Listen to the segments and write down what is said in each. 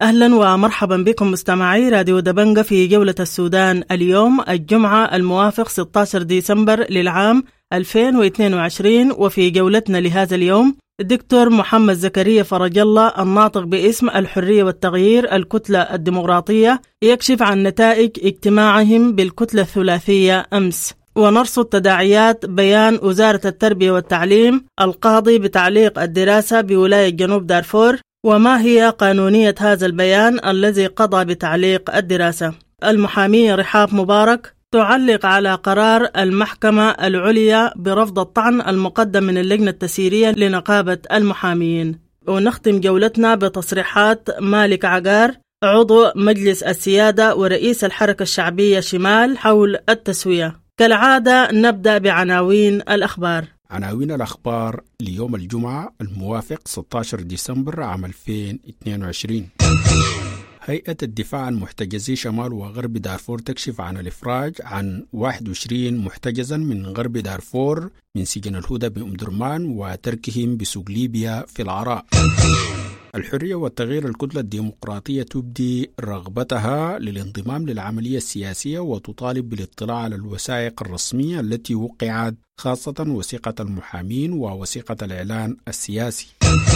أهلا ومرحبا بكم مستمعي راديو دبنجة في جولة السودان اليوم الجمعة الموافق 16 ديسمبر للعام 2022. وفي جولتنا لهذا اليوم الدكتور محمد زكريا فرج الله الناطق باسم الحرية والتغيير الكتلة الديمقراطية يكشف عن نتائج اجتماعهم بالكتلة الثلاثية أمس، ونرصد تداعيات بيان وزارة التربية والتعليم القاضي بتعليق الدراسة بولاية جنوب دارفور، وما هي قانونية هذا البيان الذي قضى بتعليق الدراسة. المحامية رحاب مبارك تعلق على قرار المحكمة العليا برفض الطعن المقدم من اللجنة التسييرية لنقابة المحامين. ونختم جولتنا بتصريحات مالك عقار عضو مجلس السيادة ورئيس الحركة الشعبية شمال حول التسوية. كالعادة نبدأ بعناوين الأخبار. عناوين الأخبار ليوم الجمعة الموافق 16 ديسمبر عام 2022. هيئة الدفاع عن محتجزي شمال وغرب دارفور تكشف عن الإفراج عن 21 محتجزا من غرب دارفور من سجن الهدى بأم درمان وتركهم بسوق ليبيا في العراء. الحرية والتغيير الكتلة الديمقراطية تبدي رغبتها للانضمام للعملية السياسية وتطالب بالاطلاع على الوثائق الرسمية التي وقعت، خاصة وثيقة المحامين ووثيقة الإعلان السياسي.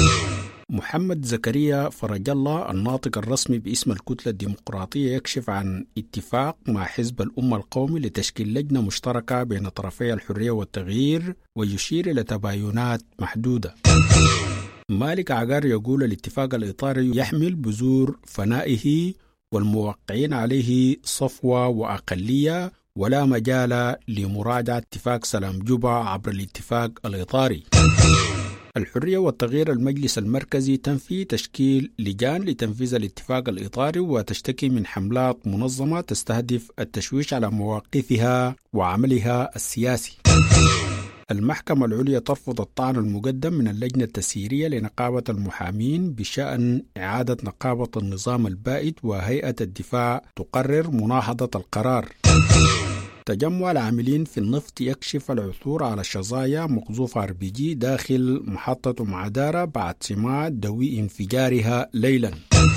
محمد زكريا فرج الله الناطق الرسمي باسم الكتلة الديمقراطية يكشف عن اتفاق مع حزب الأمة القومي لتشكيل لجنة مشتركة بين طرفي الحرية والتغيير، ويشير إلى تباينات محدودة. مالك عقار يقول الاتفاق الإطاري يحمل بذور فنائه والموقعين عليه صفوة وأقلية، ولا مجال لمراجعة اتفاق سلام جوبا عبر الاتفاق الإطاري. الحرية والتغيير المجلس المركزي تنفي تشكيل لجان لتنفيذ الاتفاق الإطاري وتشتكي من حملات منظمة تستهدف التشويش على مواقفها وعملها السياسي. المحكمة العليا ترفض الطعن المقدم من اللجنة التسييرية لنقابة المحامين بشأن إعادة نقابة النظام البائد، وهيئة الدفاع تقرر مناهضة القرار. تجمع العاملين في النفط يكشف العثور على شظايا مقذوفة RPG داخل محطة معدارة بعد سماع دوي انفجارها ليلا.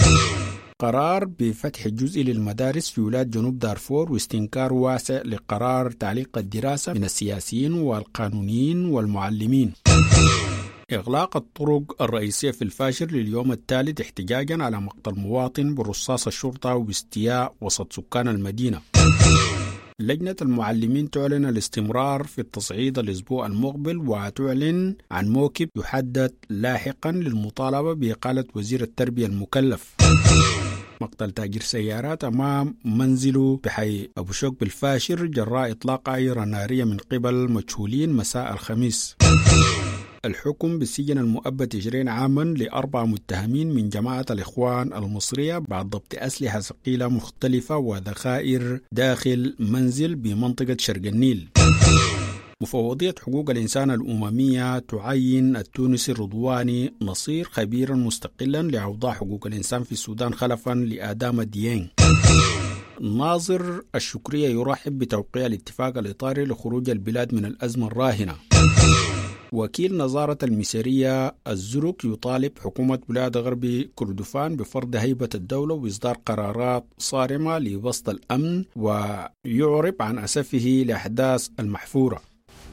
قرار بفتح جزء للمدارس في ولاية جنوب دارفور واستنكار واسع لقرار تعليق الدراسة من السياسيين والقانونيين والمعلمين. إغلاق الطرق الرئيسية في الفاشر لليوم الثالث احتجاجا على مقتل مواطن برصاص الشرطة واستياء وسط سكان المدينة. لجنة المعلمين تعلن الاستمرار في التصعيد الأسبوع المقبل، وتعلن عن موكب يحدد لاحقا للمطالبة بإقالة وزير التربية المكلف. مقتل تاجر سيارات أمام منزله بحي أبو شوك بالفاشر جراء إطلاق عيرة نارية من قبل مجهولين مساء الخميس. الحكم بالسجن المؤبد 20 عاما ل4 متهمين من جماعة الإخوان المصرية بعد ضبط أسلحة ثقيلة مختلفة وذخائر داخل منزل بمنطقة شرق النيل. مفوضية حقوق الإنسان الأممية تعين التونسي الرضواني نصير خبيرا مستقلا لأوضاع حقوق الإنسان في السودان خلفا لآدام ديانج. ناظر الشكرية يرحب بتوقيع الاتفاق الإطاري لخروج البلاد من الأزمة الراهنة. وكيل نظارة المسيرية الزرق يطالب حكومة بلاد غرب كردفان بفرض هيبة الدولة وإصدار قرارات صارمة لبسط الأمن، ويعرب عن أسفه لأحداث المحفورة.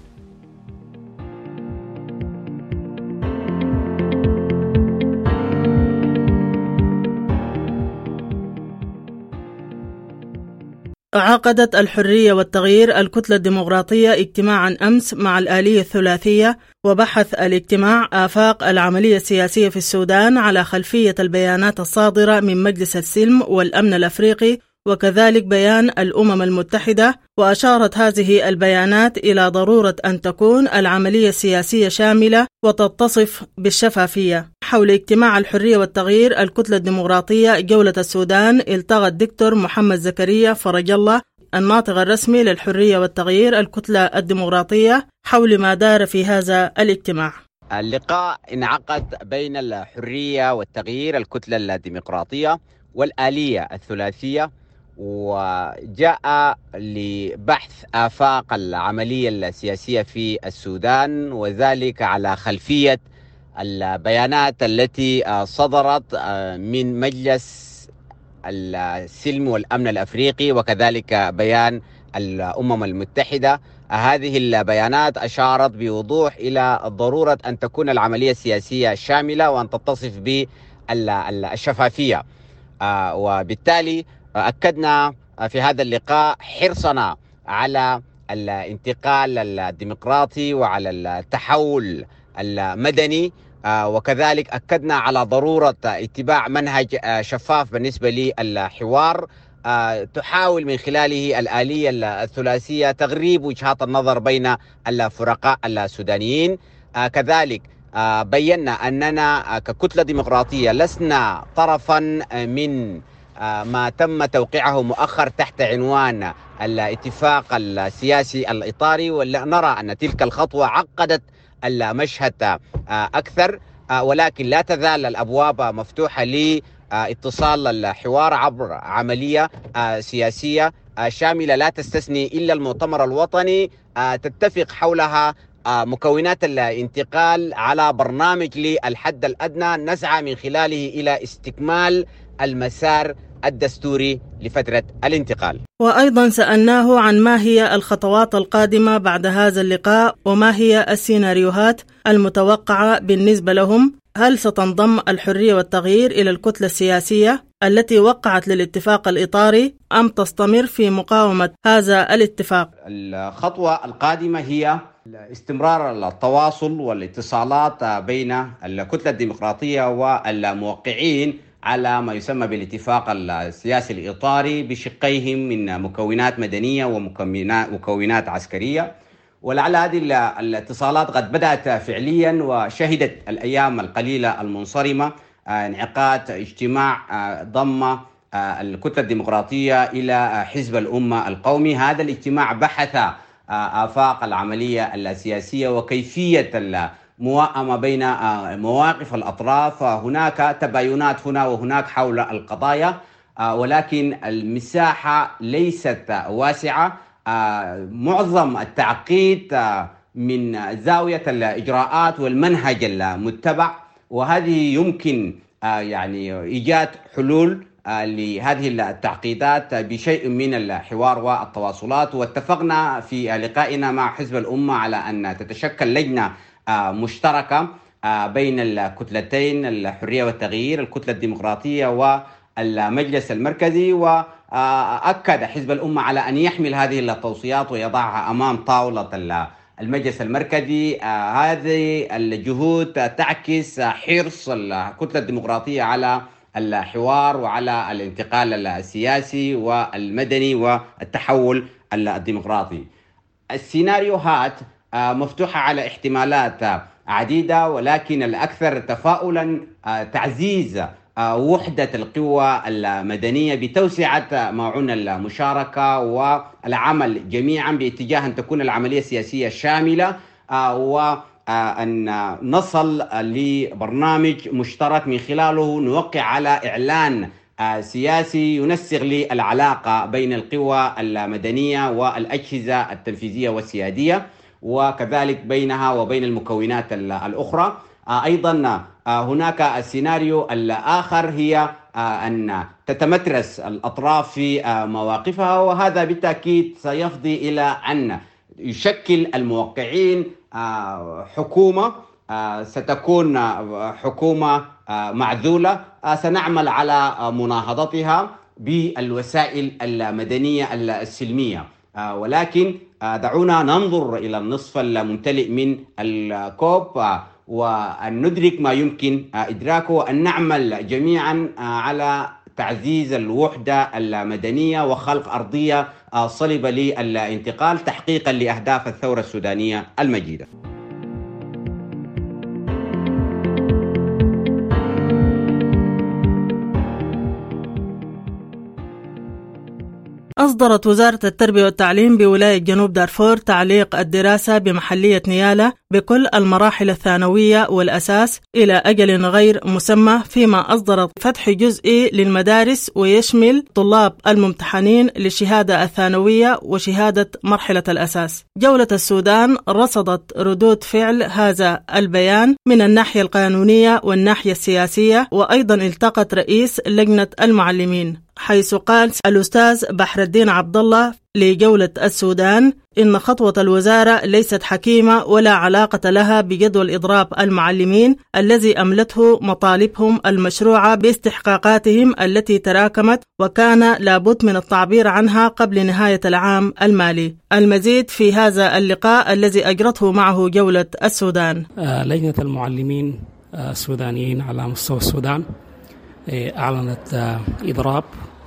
عقدت الحرية والتغيير الكتلة الديمقراطية اجتماعا أمس مع الآلية الثلاثية، وبحث الاجتماع آفاق العملية السياسية في السودان على خلفية البيانات الصادرة من مجلس السلم والأمن الأفريقي وكذلك بيان الأمم المتحدة. وأشارت هذه البيانات إلى ضرورة أن تكون العملية السياسية شاملة وتتصف بالشفافية. حول اجتماع الحرية والتغيير الكتلة الديمقراطية جولة السودان التقى الدكتور محمد زكريا فرج الله الناطق الرسمي للحرية والتغيير الكتلة الديمقراطية حول ما دار في هذا الاجتماع. اللقاء انعقد بين الحرية والتغيير الكتلة الديمقراطية والآلية الثلاثية، وجاء لبحث آفاق العملية السياسية في السودان، وذلك على خلفية البيانات التي صدرت من مجلس السلم والأمن الأفريقي وكذلك بيان الأمم المتحدة. هذه البيانات أشارت بوضوح إلى ضرورة أن تكون العملية السياسية شاملة وأن تتصف بالشفافية، وبالتالي أكدنا في هذا اللقاء حرصنا على الانتقال الديمقراطي وعلى التحول المدني، وكذلك أكدنا على ضرورة اتباع منهج شفاف بالنسبة للحوار تحاول من خلاله الآلية الثلاثية تغريب وجهات النظر بين الفرقاء السودانيين. كذلك بينا أننا ككتلة ديمقراطية لسنا طرفا من ما تم توقيعه مؤخر تحت عنوان الاتفاق السياسي الإطاري، ونرى أن تلك الخطوة عقدت المشهد أكثر، ولكن لا تزال الأبواب مفتوحة لاتصال الحوار عبر عملية سياسية شاملة لا تستثني إلا المؤتمر الوطني تتفق حولها مكونات الانتقال على برنامج للحد الأدنى نسعى من خلاله إلى استكمال المسار الدستوري لفترة الانتقال. وأيضا سألناه عن ما هي الخطوات القادمة بعد هذا اللقاء وما هي السيناريوهات المتوقعة بالنسبة لهم. هل ستنضم الحرية والتغيير إلى الكتلة السياسية التي وقعت للاتفاق الإطاري أم تستمر في مقاومة هذا الاتفاق؟ الخطوة القادمة هي استمرار التواصل والاتصالات بين الكتلة الديمقراطية والموقعين على ما يسمى بالاتفاق السياسي الإطاري بشقيهم من مكونات مدنية ومكونات عسكرية. ولعل هذه الاتصالات قد بدأت فعليا، وشهدت الأيام القليلة المنصرمة انعقاد اجتماع ضم الكتلة الديمقراطية إلى حزب الأمة القومي. هذا الاجتماع بحث آفاق العملية السياسية وكيفية الموائمة بين مواقف الأطراف. هناك تباينات هنا وهناك حول القضايا، ولكن المساحة ليست واسعة. معظم التعقيد من زاوية الإجراءات والمنهج المتبع، وهذه يمكن يعني إيجاد حلول لهذه التعقيدات بشيء من الحوار والتواصلات. واتفقنا في لقائنا مع حزب الأمة على أن تتشكل لجنة مشتركة بين الكتلتين الحرية والتغيير، الكتلة الديمقراطية والمجلس المركزي. وأكد حزب الأمة على أن يحمل هذه التوصيات ويضعها أمام طاولة المجلس المركزي. هذه الجهود تعكس حرص الكتلة الديمقراطية على الحوار وعلى الانتقال السياسي والمدني والتحول الديمقراطي. السيناريوهات مفتوحة على احتمالات عديدة، ولكن الأكثر تفاؤلا تعزيز وحدة القوى المدنية بتوسعة معون المشاركة والعمل جميعا باتجاه أن تكون العملية السياسية شاملة، وأن نصل لبرنامج مشترك من خلاله نوقع على إعلان سياسي ينسق للعلاقة بين القوى المدنية والأجهزة التنفيذية والسيادية، وكذلك بينها وبين المكونات الأخرى. أيضا هناك السيناريو الآخر هي أن تتمترس الأطراف في مواقفها، وهذا بالتأكيد سيفضي إلى أن يشكل الموقعين حكومة ستكون حكومة معزولة سنعمل على مناهضتها بالوسائل المدنية السلمية. ولكن دعونا ننظر إلى النصف الممتلئ من الكوب وأن ندرك ما يمكن إدراكه، وأن نعمل جميعا على تعزيز الوحدة المدنية وخلق أرضية صلبة للانتقال تحقيقا لأهداف الثورة السودانية المجيدة. أصدرت وزارة التربية والتعليم بولاية جنوب دارفور تعليق الدراسة بمحلية نيالا بكل المراحل الثانوية والأساس إلى أجل غير مسمى، فيما أصدرت فتح جزئي للمدارس ويشمل طلاب الممتحنين للشهادة الثانوية وشهادة مرحلة الأساس. جولة السودان رصدت ردود فعل هذا البيان من الناحية القانونية والناحية السياسية، وأيضا التقت رئيس لجنة المعلمين، حيث قال الأستاذ بحر الدين عبد الله لجولة السودان إن خطوة الوزارة ليست حكيمة ولا علاقة لها بجدول إضراب المعلمين الذي أملته مطالبهم المشروعة باستحقاقاتهم التي تراكمت، وكان لابد من التعبير عنها قبل نهاية العام المالي. المزيد في هذا اللقاء الذي أجرته معه جولة السودان. لجنة المعلمين السودانيين على مستوى السودان أعلنت إضراب،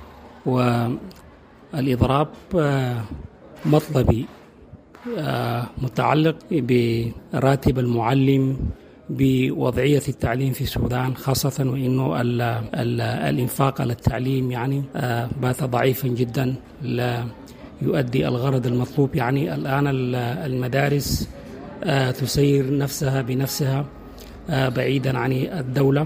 والإضراب مطلبي متعلق براتب المعلم، بوضعية التعليم في السودان خاصة، وإنه الإنفاق على التعليم يعني بات ضعيفا جدا، لا يؤدي الغرض المطلوب. يعني الآن المدارس تسير نفسها بنفسها بعيدا عن الدولة،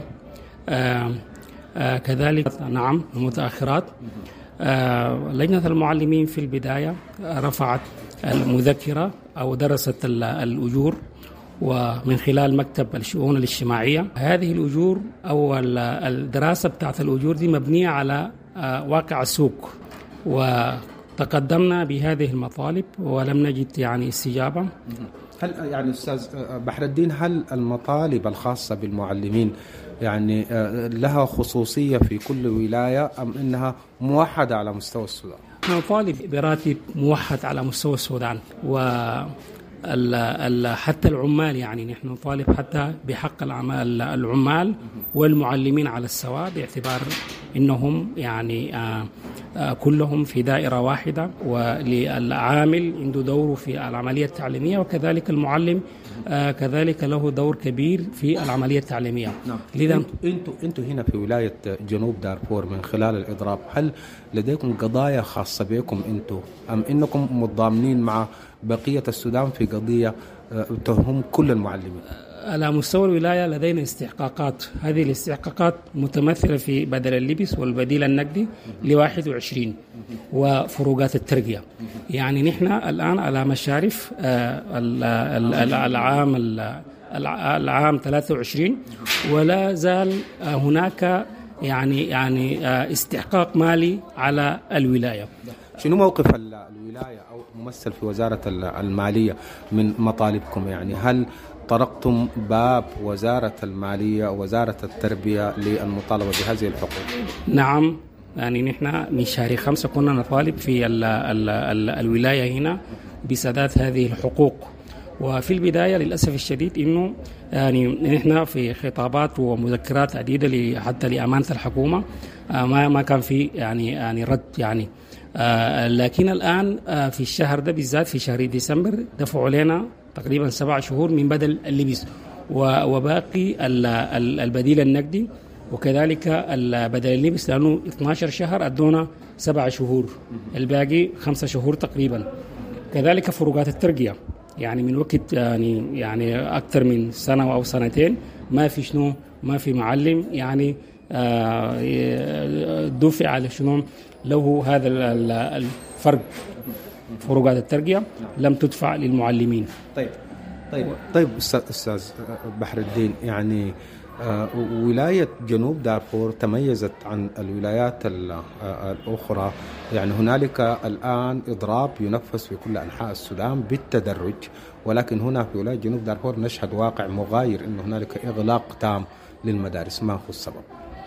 كذلك نعم المتأخرات. لجنة المعلمين في البداية رفعت المذكرة أو درست الأجور، ومن خلال مكتب الشؤون الاجتماعية. هذه الأجور أو الدراسة بتاعت الأجور دي مبنية على واقع السوق، وتقدمنا بهذه المطالب ولم نجد يعني استجابة. هل يعني أستاذ بحر الدين، هل المطالب الخاصة بالمعلمين يعني لها خصوصية في كل ولاية أم إنها موحدة على مستوى السودان؟ نطالب براتب موحد على مستوى السودان، حتى العمال يعني نحن نطالب حتى بحق العمال والمعلمين على السواء، باعتبار إنهم يعني كلهم في دائرة واحدة، وللعامل عنده دور في العملية التعليمية، وكذلك المعلم كذلك له دور كبير في العملية التعليمية. نعم. لذا انتوا هنا في ولاية جنوب دارفور من خلال الإضراب، هل لديكم قضايا خاصة بكم انتوا أم إنكم متضامنين مع بقية السودان في قضية تهم كل المعلمين؟ على مستوى الولاية لدينا استحقاقات، هذه الاستحقاقات متمثلة في بدل اللبس والبديل النقدي ل21 وفروقات الترقية. يعني نحن الآن على مشارف العام 23، ولا زال هناك يعني استحقاق مالي على الولاية. شنو موقف الولاية أو ممثل في وزارة المالية من مطالبكم؟ يعني هل طرقتم باب وزارة المالية ووزارة التربية للمطالبة بهذه الحقوق؟ نعم، يعني نحن من شهر 5 كنا نطالب في الولاية هنا بسداد هذه الحقوق. وفي البداية للأسف الشديد إنه يعني نحن في خطابات ومذكرات عديدة حتى لأمانة الحكومة ما كان في يعني رد يعني. لكن الآن في الشهر ده بالذات في شهر ديسمبر دفعوا لنا تقريبا 7 شهور من بدل اللبس، وباقي البديل النقدي، وكذلك بدل اللبس لأنه 12 شهر أدونا 7 شهور، الباقي 5 شهور تقريبا. كذلك فروقات الترقية، يعني من وقت يعني أكثر من سنة أو سنتين ما في معلم يعني دفع على شنو له هذا الفرق. فروقات الترقية لم تدفع للمعلمين. طيب أستاذ بحر الدين، يعني ولاية جنوب دارفور تميزت عن الولايات الأخرى، يعني هنالك الآن إضراب ينفذ في كل أنحاء السودان بالتدرج، ولكن هنا في ولاية جنوب دارفور نشهد واقع مغاير، إنه هنالك إغلاق تام للمدارس. ما هو السبب؟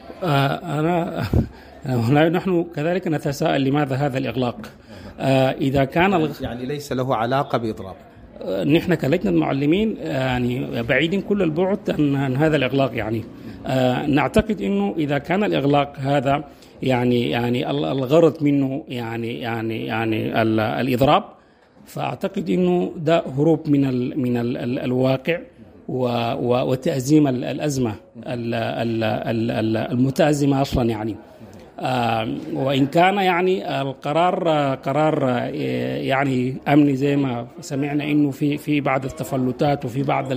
نحن كذلك نتساءل لماذا هذا الإغلاق. إذا كان يعني ليس له علاقة بإضراب. نحن كلجنة معلمين يعني بعيدين كل البعد عن هذا الإغلاق. يعني نعتقد إنه إذا كان الإغلاق هذا يعني الغرض منه يعني الإضراب، فأعتقد إنه ده هروب من الواقع وتأزيم الأزمة المتأزمة أصلا. يعني وإن كان يعني القرار قرار يعني أمني زي ما سمعنا إنه في بعض التفلتات وفي بعض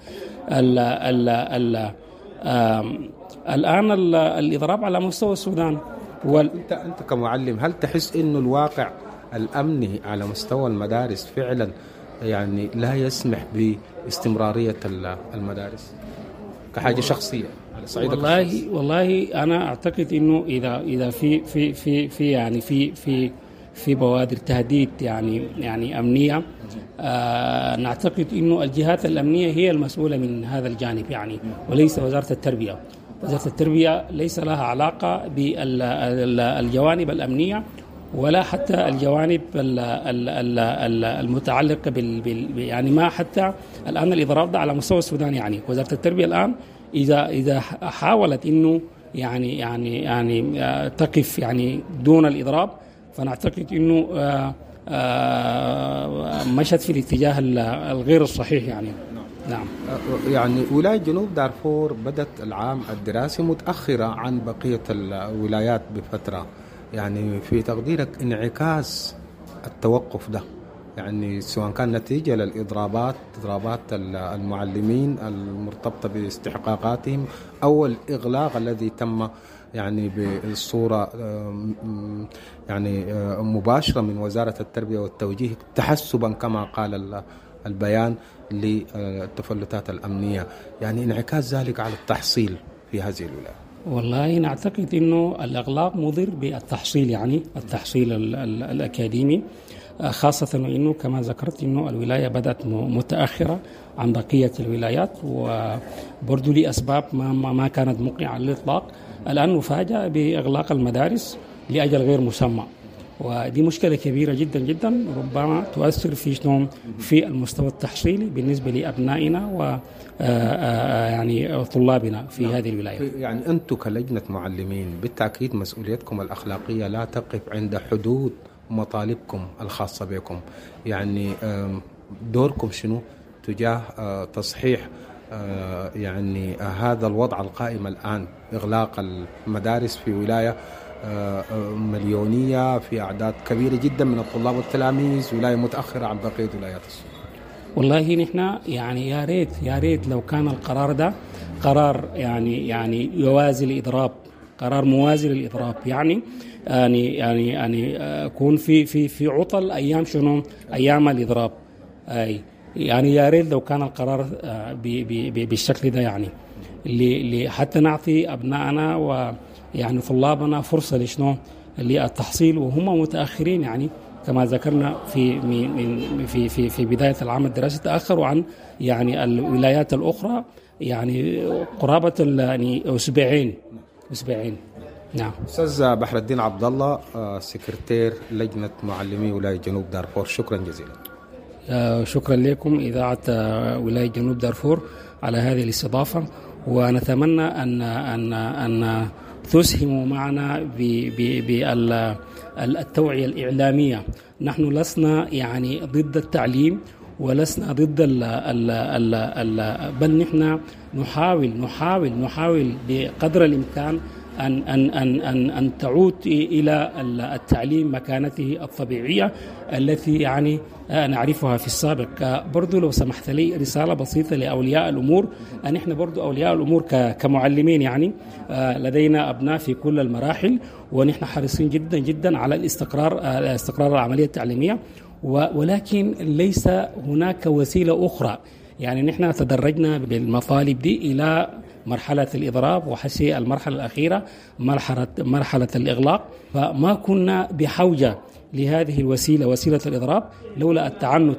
الآن الإضراب على مستوى السودان. أنت كمعلم هل تحس إنه الواقع الأمني على مستوى المدارس فعلا يعني لا يسمح باستمرارية المدارس كحاجة شخصية على صعيد والله أنا أعتقد إنه إذا في يعني في بوادر تهديد يعني أمنية، نعتقد إنه الجهات الأمنية هي المسؤولة من هذا الجانب يعني، وليس وزارة التربية. وزارة التربية ليس لها علاقة بالجوانب الأمنية ولا حتى الجوانب المتعلقة يعني ما حتى الآن الإضراب ده على مستوى السودان. يعني وزارة التربية الآن إذا حاولت إنه يعني تقف يعني دون الإضراب، فنعتقد إنه مشت في الاتجاه الغير الصحيح يعني. نعم. يعني ولاية جنوب دارفور بدأت العام الدراسي متأخرة عن بقية الولايات بفترة، يعني في تقديرك انعكاس التوقف ده يعني سواء كان نتيجة للإضرابات المعلمين المرتبطة باستحقاقاتهم أو الإغلاق الذي تم يعني بالصورة يعني مباشرة من وزارة التربية والتوجيه تحسبا كما قال البيان للتفلتات الأمنية، يعني انعكاس ذلك على التحصيل في هذه الولاية؟ والله نعتقد إنه الإغلاق مضر بالتحصيل، يعني التحصيل الأكاديمي، خاصة إنه كما ذكرت إنه الولاية بدأت متأخرة عن بقية الولايات، وبرضو لأسباب ما كانت مقنعة على الإطلاق. الآن نفاجأ بإغلاق المدارس لأجل غير مسمى، ودي مشكلة كبيرة جدا جدا ربما تؤثر في المستوى التحصيلي بالنسبة لأبنائنا و يعني طلابنا في هذه الولاية. يعني أنتم كلجنة معلمين بالتأكيد مسؤوليتكم الأخلاقية لا تقف عند حدود مطالبكم الخاصة بكم، يعني دوركم شنو تجاه تصحيح يعني هذا الوضع القائم الآن، إغلاق المدارس في ولاية مليونية في أعداد كبيرة جدا من الطلاب والتلاميذ، ولاية متأخرة عن بقية ولايات السودان؟ والله نحن يعني يا ريت لو كان القرار ده قرار يعني يوازي الإضراب، قرار موازي للإضراب، يعني يكون في عطل أيام أيام الإضراب. يعني يا ريت لو كان القرار بالشكل ده، يعني حتى نعطي أبنائنا ويعني طلابنا فرصة للتحصيل وهم متأخرين، يعني كما ذكرنا في بداية العام الدراسي تأخروا عن يعني الولايات الأخرى يعني قرابة يعني أسبوعين. نعم. أستاذ بحر الدين عبد الله، سكرتير لجنة معلمي ولاية جنوب دارفور، شكرا جزيلا. شكرا لكم إذاعة ولاية جنوب دارفور على هذه الاستضافة، ونتمنى أن تسهموا معنا بالتوعية الإعلامية. نحن لسنا يعني ضد التعليم ولسنا ضد بل نحن نحاول بقدر الإمكان أن تعود إلى التعليم مكانته الطبيعية التي يعني نعرفها في السابق. برضو لو سمحت لي رسالة بسيطة لأولياء الأمور، أن إحنا برضو أولياء الأمور كمعلمين يعني لدينا أبناء في كل المراحل، ونحن حريصين جدا جدا على استقرار العملية التعليمية، ولكن ليس هناك وسيلة أخرى. يعني نحن تدرجنا بالمطالب دي إلى مرحلة الإضراب وحسي المرحلة الأخيرة مرحلة الإغلاق، فما كنا بحوجة لهذه الوسيلة، وسيلة الإضراب، لولا التعنت.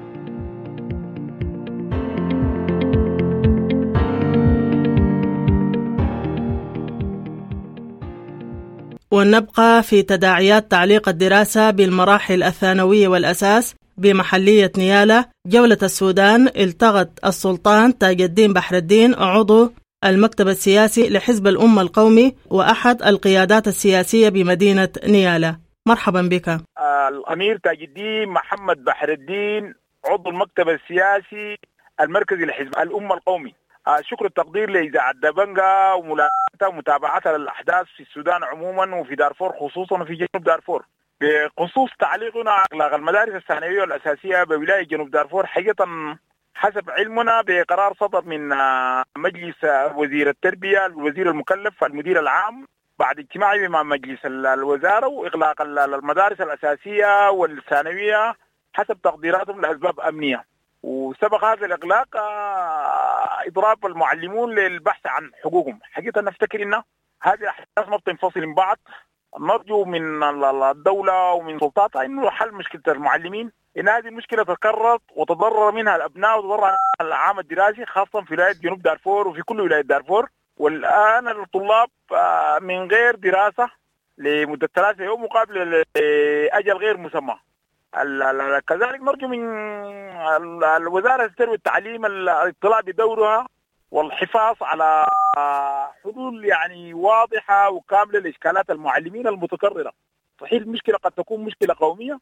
ونبقى في تداعيات تعليق الدراسة بالمراحل الثانوية والأساس بمحلية نيالة. جولة السودان التغت السلطان تاج الدين بحر الدين، عضو المكتب السياسي لحزب الأمة القومي وأحد القيادات السياسية بمدينة نيالة. مرحبا بك. الأمير تاج الدين محمد بحر الدين، عضو المكتب السياسي المركزي لحزب الأمة القومي. شكر التقدير لإذاعة دبنجة وملاحظة ذاتها ومتابعتها للأحداث في السودان عموما وفي دارفور خصوصا وفي جنوب دارفور. بخصوص تعليقنا على إغلاق المدارس الثانوية والأساسية بولاية جنوب دارفور، حقيقة حسب علمنا بقرار صدر من مجلس وزير التربية الوزير المكلف المدير العام بعد اجتماع مع مجلس الوزارة، وإغلاق المدارس الأساسية والثانوية حسب تقديراتهم لأسباب أمنية. وسبق هذا الإغلاق إضراب المعلمون للبحث عن حقوقهم. حقيقة نفتكر إن هذه الأحداث ما بتنفصل من بعض. نرجو من الدولة ومن سلطاتها إنه حل مشكلة المعلمين، إن هذه المشكلة تكررت وتضرر منها الأبناء وتضرر العام الدراسي خاصة في ولاية جنوب دارفور وفي كل ولاية دارفور. والآن الطلاب من غير دراسة لمدة 3 يوم مقابل أجل غير مسمى. كذلك نرجو من الوزارة التربية والتعليم الاطلاع بدورها والحفاظ على حلول يعني واضحة وكاملة لإشكالات المعلمين المتكررة. صحيح المشكلة قد تكون مشكلة قومية،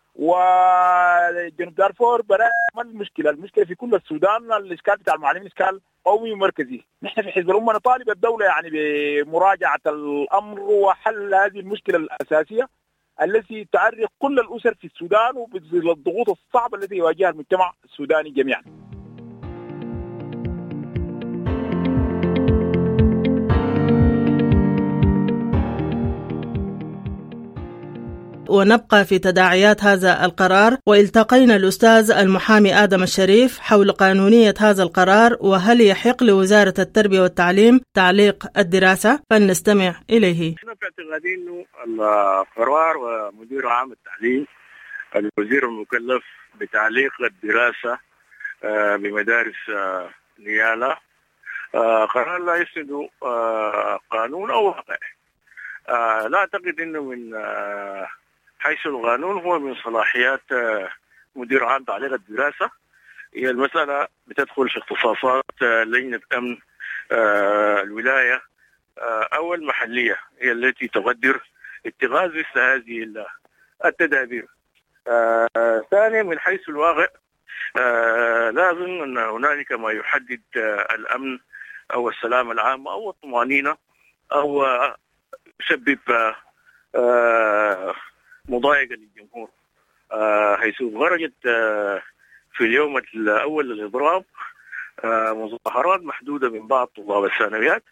وجنوب دارفور براء المشكلة في كل السودان. الإشكال بتاع المعلمين إشكال قومي ومركزي. نحن في حزب الأمة نطالب الدولة يعني بمراجعة الأمر وحل هذه المشكلة الأساسية التي تعرق كل الأسر في السودان وبتزيل الضغوط الصعبة التي يواجهها المجتمع السوداني جميعا. ونبقى في تداعيات هذا القرار، والتقينا الأستاذ المحامي آدم الشريف حول قانونية هذا القرار وهل يحق لوزارة التربية والتعليم تعليق الدراسة، فلنستمع إليه. أنا في اعتقادي إنه القرار ومدير عام التعليم الوزير المكلف بتعليق الدراسة بمدارس نيالا قرار لا يسند قانون أو واقع. لا أعتقد إنه من حيث القانون هو من صلاحيات مدير عام تعليق الدراسة. هي المسألة بتدخل في اختصاصات لجنة أمن الولاية أو المحلية، هي التي تقدر اتخاذ مثل هذه التدابير. ثانيا من حيث الواقع لا أظن أن هنالك ما يحدد الأمن أو السلام العام أو الطمأنينة أو يسبب مضايقة للجمهور، حيث خرجت في اليوم الأول للإضراب مظاهرات محدودة من بعض طلاب الثانويات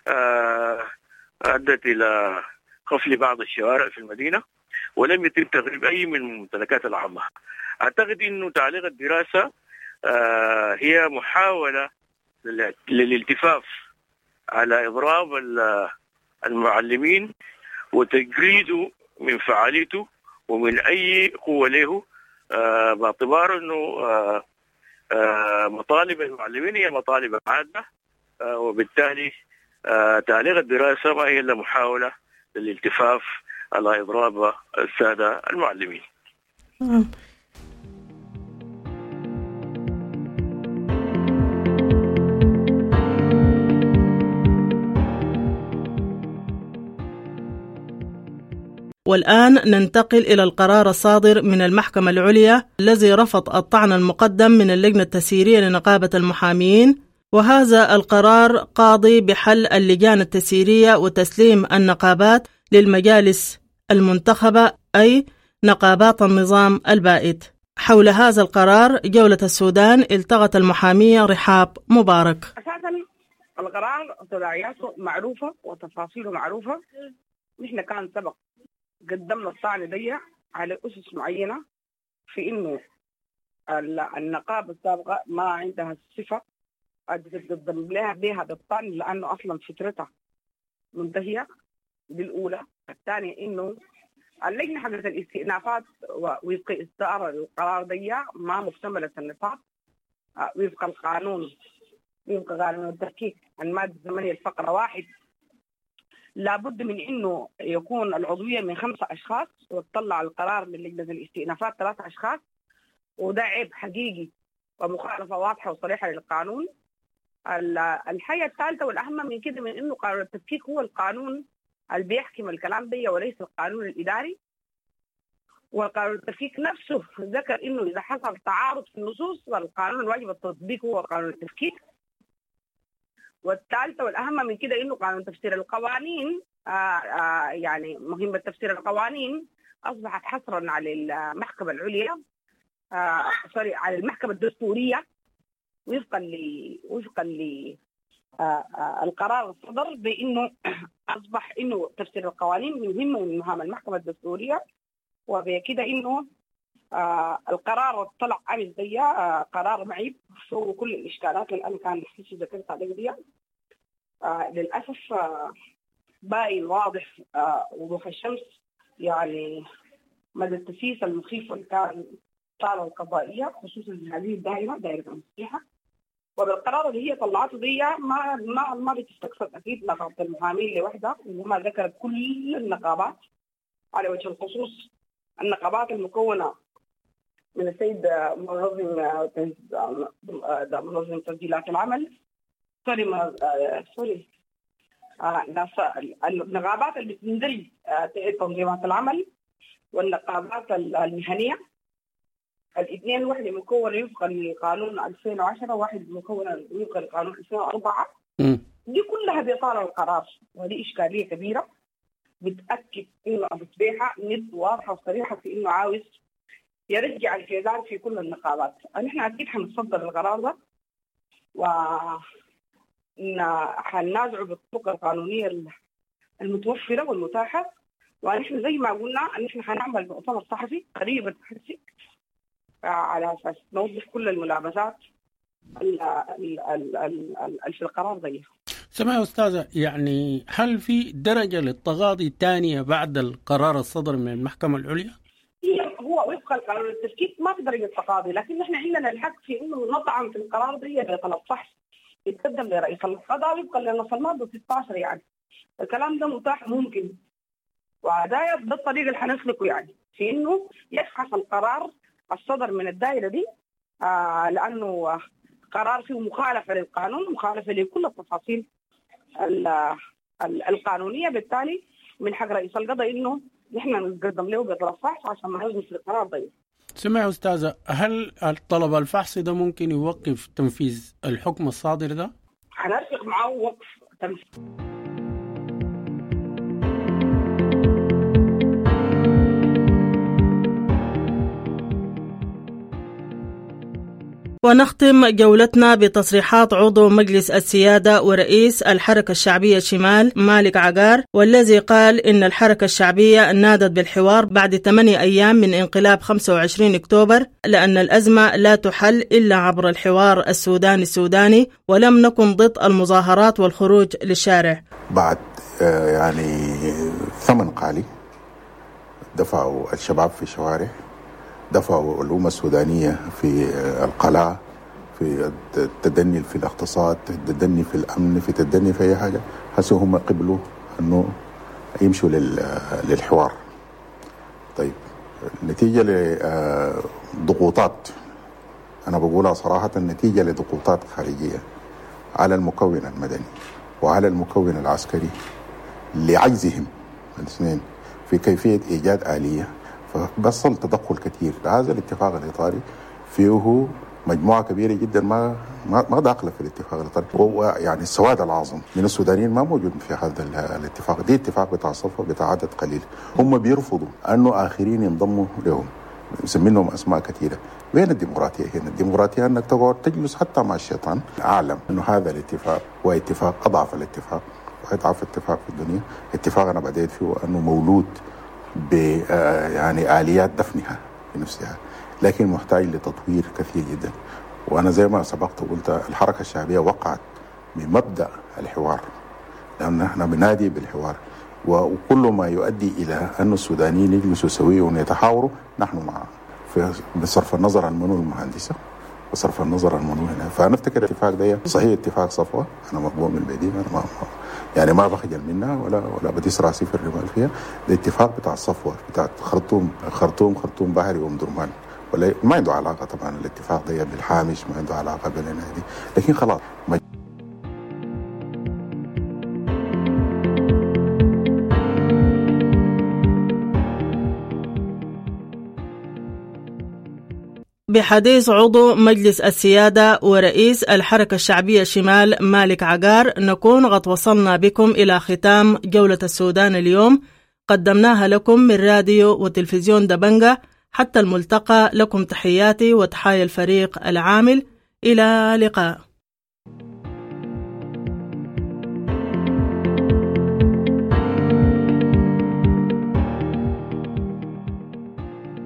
أدت إلى قفل بعض الشوارع في المدينة، ولم يتم تغريب أي من الممتلكات العامة. أعتقد أنه تعليق الدراسة هي محاولة للالتفاف على إضراب المعلمين وتجريده من فعاليته ومن أي قوة له، باعتبار أنه مطالب المعلمين هي مطالب عادة، وبالتالي تعليق الدراسة ما هي إلا محاولة للالتفاف على إضراب السادة المعلمين. والآن ننتقل إلى القرار الصادر من المحكمة العليا الذي رفض الطعن المقدم من اللجنة التسييرية لنقابة المحامين، وهذا القرار قاضي بحل اللجان التسييرية وتسليم النقابات للمجالس المنتخبة أي نقابات النظام البائد. حول هذا القرار جولة السودان التقت المحامية رحاب مبارك. أساسا القرار تداعياته معروفة وتفاصيله معروفة. نحن كان سبق قدمنا الطعن دي على أسس معينة في إنه النقابة السابقة ما عندها الصفة تقدم لها بها بالطعن، لأنه أصلا فترتها منتهية بالأولى. الثانية إنه اللجنة حقت الاستئنافات وفق إصدار القرار دي ما مكتملة النطاق وفق القانون، وفق قانون التفكيك المادة 8 الفقرة 1 لابد من إنه يكون العضوية من 5 أشخاص، وتطلع القرار من لجنة الاستئنافات 3 أشخاص، وده عيب حقيقي ومخالفة واضحة وصريحة للقانون. الحاجة الثالثة والأهم من كده من إنه قانون التفكيك هو القانون اللي بيحكم الكلام ده وليس القانون الإداري. والقانون التفكيك نفسه ذكر إنه إذا حصل تعارض في النصوص فالقانون الواجب التطبيق هو قانون التفكيك. والثالثة والأهم من كده إنه قانون تفسير القوانين يعني مهمة تفسير القوانين أصبحت حصرا على المحكمة العليا على المحكمة الدستورية وفقا القرار الصدر بأنه أصبح إنه تفسير القوانين مهمة من مهام المحكمة الدستورية، وبكده إنه القرار اللي طلع عامل زي قرار معيب فوق كل الإشكالات اللي أنا كان ذكرتها دي. للأسف باين واضح وضوح الشمس يعني مدى التسييس المخيف اللي كان الطالة القضائية خصوصا هذه الدائرة دائرة المصلحة، وبالقرار اللي هي طلعته دي ما بتستقصد أكيد نقابة المحامين لوحدها، وما ذكرت كل النقابات على وجه الخصوص النقابات المكونة من السيد منظم تسجيلات العمل النقابات اللي بتندرج تنظيمات العمل والنقابات المهنية الاثنين، واحدة مكونة وفقا لقانون 2010 واحد مكونة وفقا لقانون 2004. دي كلها بإطار القرار، وهذه إشكالية كبيرة بتأكد إنه أبو سبيحة ند واضحة وصريحة في إنه عاوز يرجع الكيزان في كل النقابات. نحن أكيد حنصدر القرار ده حننازعه بالطرق القانونية المتوفرة والمتاحة، ونحن زي ما قلنا نحن حنعمل مؤتمر صحفي قريبا على أساس نوضح كل الملابسات في القرار زيها. سمع أستاذة، يعني هل في درجة للتغاضي الثانية بعد القرار الصدر من المحكمة العليا؟ هو وفق القانون التسكيت ما في درجة تقاضي، لكن نحن عندنا الحق في إنه نطعن في القرار ده بطلب فحص يتقدم لرئيس القضاء وفقا لنص المادة 16. يعني الكلام ده متاح ممكن، وده الطريق اللي حنسلكه يعني في إنه يفحص القرار الصدر من الدائرة دي لأنه قرار فيه مخالفة للقانون، مخالفة لكل التفاصيل القانونية. بالتالي من حق رئيس القضاء إنه نحن نقدم له بطلب فحص عشان ما يجلس القرار ضيق. سمع أستاذة، هل الطلب الفحص ده ممكن يوقف تنفيذ الحكم الصادر ده؟ هنرفق معه وقف تنفيذ. ونختم جولتنا بتصريحات عضو مجلس السيادة ورئيس الحركة الشعبية شمال مالك عقار، والذي قال إن الحركة الشعبية نادت بالحوار بعد 8 أيام من انقلاب 25 أكتوبر، لأن الأزمة لا تحل إلا عبر الحوار السوداني ولم نكن ضد المظاهرات والخروج للشارع. بعد يعني ثمن قالي دفعوا الشباب في الشوارع، دفعوا الأمة السودانية في القلاع، في التدني في الاقتصاد، التدني في الأمن، في التدني في أي حاجة. هسه هم قبلوا أنه يمشوا للحوار. طيب نتيجة لضغوطات، أنا بقولها صراحة، نتيجة لضغوطات خارجية على المكون المدني وعلى المكون العسكري لعجزهم الاثنين في كيفية إيجاد آلية، فبصل تدخل كثير. هذا الاتفاق الإطاري فيه مجموعة كبيرة جدا ما داخلة في الاتفاق الإطاري، وهو يعني السواد العظم من السودانيين ما موجود في هذا الاتفاق. دي اتفاق بتاع صفة بتاع عدد قليل، هم بيرفضوا أنه آخرين ينضموا لهم، مسمينهم أسماء كثيرة. وين الديمقراطية هنا؟ الديمقراطية أنك تقعد تجلس حتى مع الشيطان. أعلم أنه هذا الاتفاق هو اتفاق أضعف الاتفاق وأضعف اتفاق في الدنيا. اتفاق أنا بديت فيه أنه مولود يعني آليات دفنها في نفسها، لكن محتاج لتطوير كثير جدا. وأنا زي ما سبقت وقلت الحركة الشعبية وقعت بمبدأ الحوار، لأن احنا بنادي بالحوار، وكل ما يؤدي إلى أن السودانيين يجلسوا سويا ويتحاوروا نحن معه، بصرف النظر عن منو المهندسة وصرف النظر عن منو هنا. فنفتكر الاتفاق ده صحيح اتفاق صفوة، أنا مقبول من البديل، أنا يعني ما بخجل منها ولا بديس راسي في الرمال فيها. الاتفاق بتاع الصفوة بتاع خرطوم بحري ومدرمان، ولا ما عنده علاقة طبعا الاتفاق ده بالحامش، ما عنده علاقة بيننا دي، لكن خلاص. بحديث عضو مجلس السيادة ورئيس الحركة الشعبية شمال مالك عقار، نكون قد وصلنا بكم إلى ختام جولة السودان اليوم، قدمناها لكم من راديو وتلفزيون دبنجة. حتى الملتقى، لكم تحياتي وتحايا الفريق العامل، إلى لقاء.